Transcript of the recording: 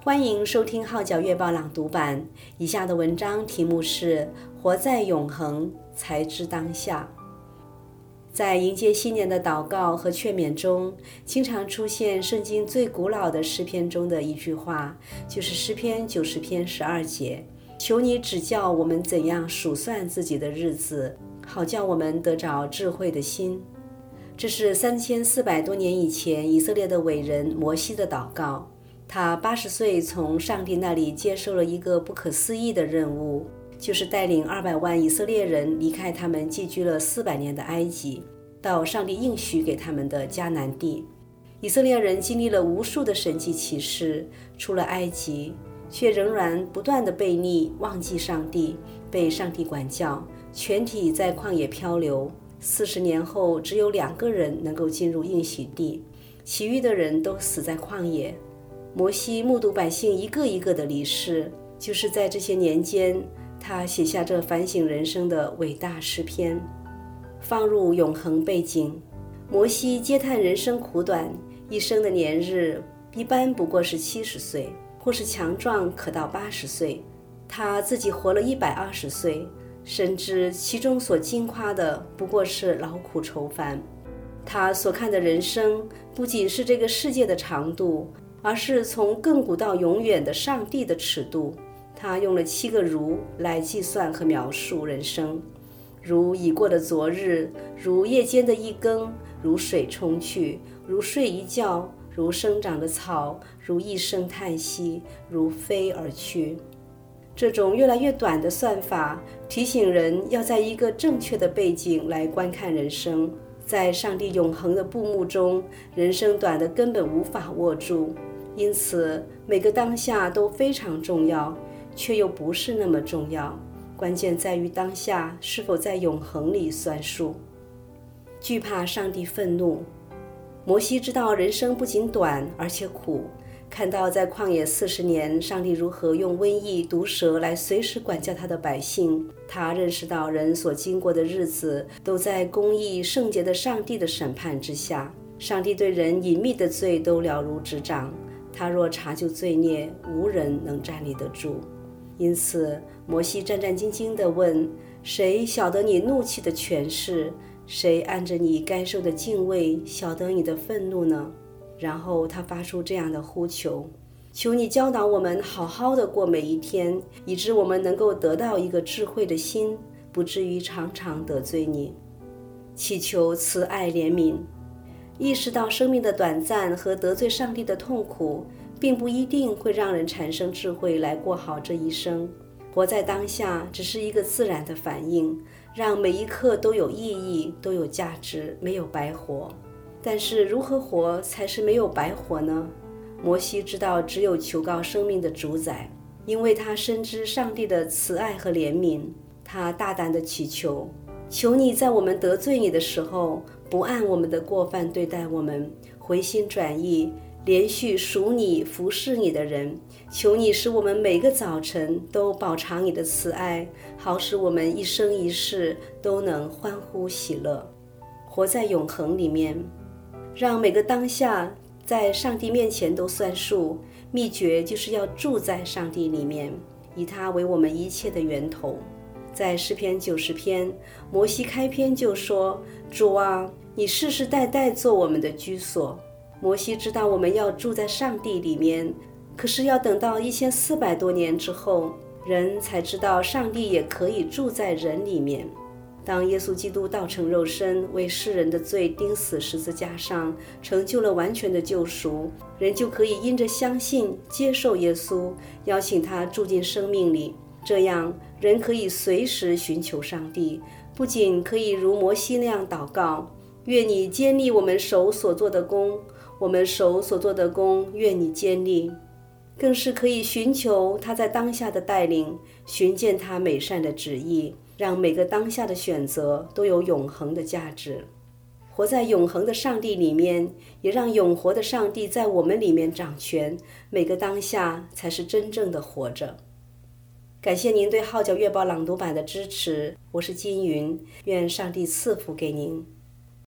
欢迎收听号角月报朗读版。以下的文章题目是活在永恒，才知当下。在迎接新年的祷告和劝勉中，经常出现圣经最古老的诗篇中的一句话，就是诗篇90篇12节，求你指教我们怎样数算自己的日子，好叫我们得着智慧的心。这是3400多年以前以色列的伟人摩西的祷告。他80岁从上帝那里接受了一个不可思议的任务，就是带领200万以色列人离开他们寄居了400年的埃及，到上帝应许给他们的迦南地。以色列人经历了无数的神迹奇事，出了埃及，却仍然不断的悖逆，忘记上帝，被上帝管教，全体在旷野漂流。40年后，只有2个人能够进入应许地，其余的人都死在旷野。摩西目睹百姓一个一个的离世，就是在这些年间，他写下这反省人生的伟大诗篇。放入永恒背景，摩西嗟叹人生苦短，一生的年日一般不过是70岁，或是强壮可到80岁。他自己活了120岁，深知其中所经夸的不过是劳苦愁烦。他所看的人生不仅是这个世界的长度，而是从亘古到永远的上帝的尺度。他用了7个如来计算和描述人生，如已过的昨日，如夜间的一更，如水冲去，如睡一觉，如生长的草，如一声叹息，如飞而去。这种越来越短的算法提醒人要在一个正确的背景来观看人生。在上帝永恒的布幕中，人生短得根本无法握住，因此每个当下都非常重要，却又不是那么重要。关键在于当下是否在永恒里算数。惧怕上帝愤怒，摩西知道人生不仅短而且苦，看到在旷野40年，上帝如何用瘟疫、毒蛇来随时管教他的百姓，他认识到人所经过的日子都在公义圣洁的上帝的审判之下。上帝对人隐秘的罪都了如指掌，他若查究罪孽，无人能站立得住。因此摩西战战兢兢地问，谁晓得你怒气的权势？谁按着你该受的敬畏晓得你的愤怒呢？然后他发出这样的呼求，求你教导我们好好的过每一天，以致我们能够得到一个智慧的心，不至于常常得罪你。祈求慈爱怜悯，意识到生命的短暂和得罪上帝的痛苦，并不一定会让人产生智慧来过好这一生。活在当下只是一个自然的反应，让每一刻都有意义，都有价值，没有白活。但是如何活才是没有白活呢？摩西知道只有求告生命的主宰，因为他深知上帝的慈爱和怜悯。他大胆地祈求，求你在我们得罪你的时候，不按我们的过犯对待我们，回心转意，连续属你服侍你的人。求你使我们每个早晨都饱尝你的慈爱，好使我们一生一世都能欢呼喜乐，活在永恒里面。让每个当下在上帝面前都算数，秘诀就是要住在上帝里面，以他为我们一切的源头。在诗篇90篇，摩西开篇就说，主啊，你世世代代做我们的居所。摩西知道我们要住在上帝里面，可是要等到1400多年之后，人才知道上帝也可以住在人里面。当耶稣基督道成肉身，为世人的罪钉死十字架上，成就了完全的救赎，人就可以因着相信接受耶稣，邀请他住进生命里。这样人可以随时寻求上帝，不仅可以如摩西那样祷告，愿你坚立我们手所做的工，我们手所做的工愿你坚立，更是可以寻求他在当下的带领，寻见他美善的旨意，让每个当下的选择都有永恒的价值。活在永恒的上帝里面，也让永活的上帝在我们里面掌权，每个当下才是真正的活着。感谢您对号角月报朗读版的支持，我是金云，愿上帝赐福给您。